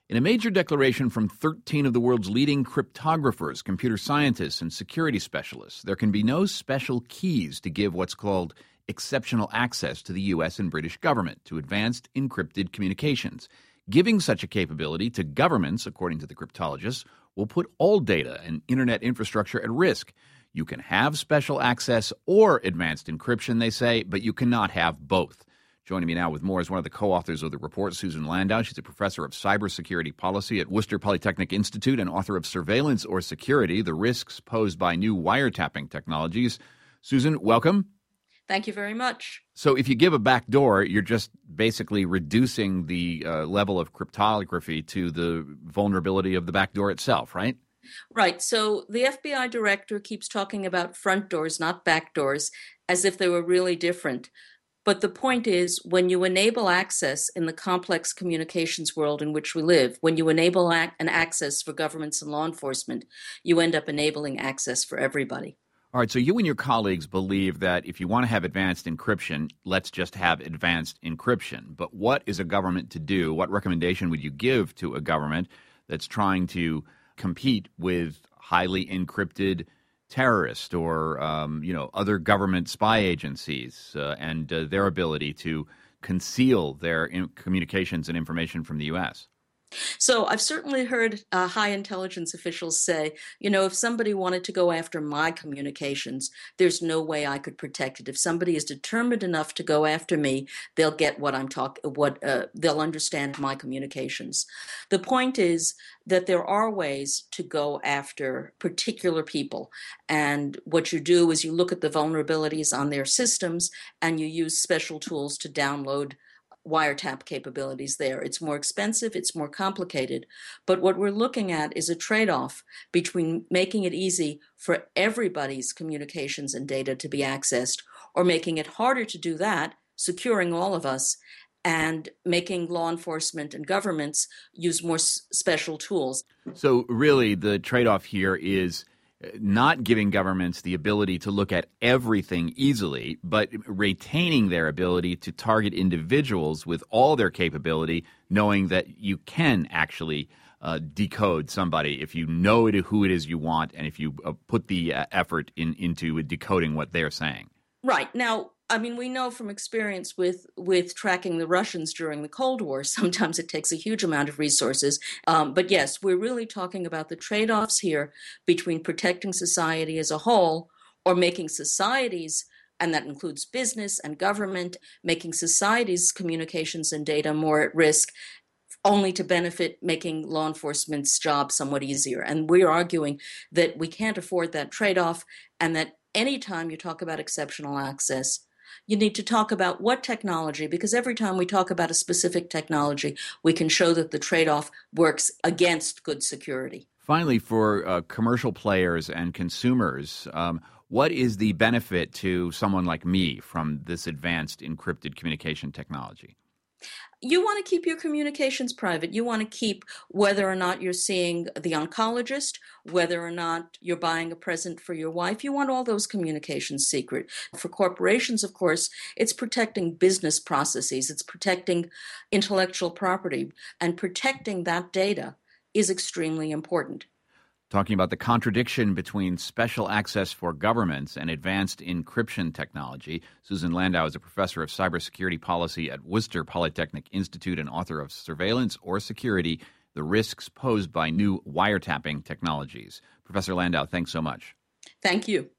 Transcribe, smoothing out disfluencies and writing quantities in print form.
In a major declaration from 13 of the world's leading cryptographers, computer scientists, and security specialists, there can be no special keys to give what's called exceptional access to the U.S. and British government to advanced encrypted communications. Giving such a capability to governments, according to the cryptologists, will put all data and internet infrastructure at risk. You can have special access or advanced encryption, they say, but you cannot have both. Joining me now with more is one of the co-authors of the report, Susan Landau. She's a professor of cybersecurity policy at Worcester Polytechnic Institute and author of Surveillance or Security, the Risks Posed by New Wiretapping Technologies. Susan, welcome. Thank you very much. So if you give a backdoor, you're just basically reducing the level of cryptography to the vulnerability of the backdoor itself, right? Right. So the FBI director keeps talking about front doors, not back doors, as if they were really different. But the point is, when you enable access in the complex communications world in which we live, when you enable an access for governments and law enforcement, you end up enabling access for everybody. All right, so you and your colleagues believe that if you want to have advanced encryption, let's just have advanced encryption. But what is a government to do? What recommendation would you give to a government that's trying to compete with highly encrypted terrorists or other government spy agencies and their ability to conceal their communications and information from the U.S.? So I've certainly heard high intelligence officials say, if somebody wanted to go after my communications, there's no way I could protect it. If somebody is determined enough to go after me, they'll get they'll understand my communications. The point is that there are ways to go after particular people. And what you do is you look at the vulnerabilities on their systems and you use special tools to download wiretap capabilities there. It's more expensive, it's more complicated, but what we're looking at is a trade-off between making it easy for everybody's communications and data to be accessed, or making it harder to do that, securing all of us, and making law enforcement and governments use more special tools. So really the trade-off here is not giving governments the ability to look at everything easily, but retaining their ability to target individuals with all their capability, knowing that you can actually decode somebody if you know who it is you want and if you put the effort into decoding what they're saying. Right. Now, we know from experience with tracking the Russians during the Cold War, sometimes it takes a huge amount of resources. But yes, we're really talking about the trade-offs here between protecting society as a whole or making societies, and that includes business and government, making societies' communications and data more at risk, only to benefit making law enforcement's job somewhat easier. And we're arguing that we can't afford that trade-off, and that anytime you talk about exceptional access, you need to talk about what technology, because every time we talk about a specific technology, we can show that the trade-off works against good security. Finally, for commercial players and consumers, what is the benefit to someone like me from this advanced encrypted communication technology? You want to keep your communications private. You want to keep whether or not you're seeing the oncologist, whether or not you're buying a present for your wife. You want all those communications secret. For corporations, of course, it's protecting business processes. It's protecting intellectual property. And protecting that data is extremely important. Talking about the contradiction between special access for governments and advanced encryption technology. Susan Landau is a professor of cybersecurity policy at Worcester Polytechnic Institute and author of Surveillance or Security, the Risks Posed by New Wiretapping Technologies. Professor Landau, thanks so much. Thank you.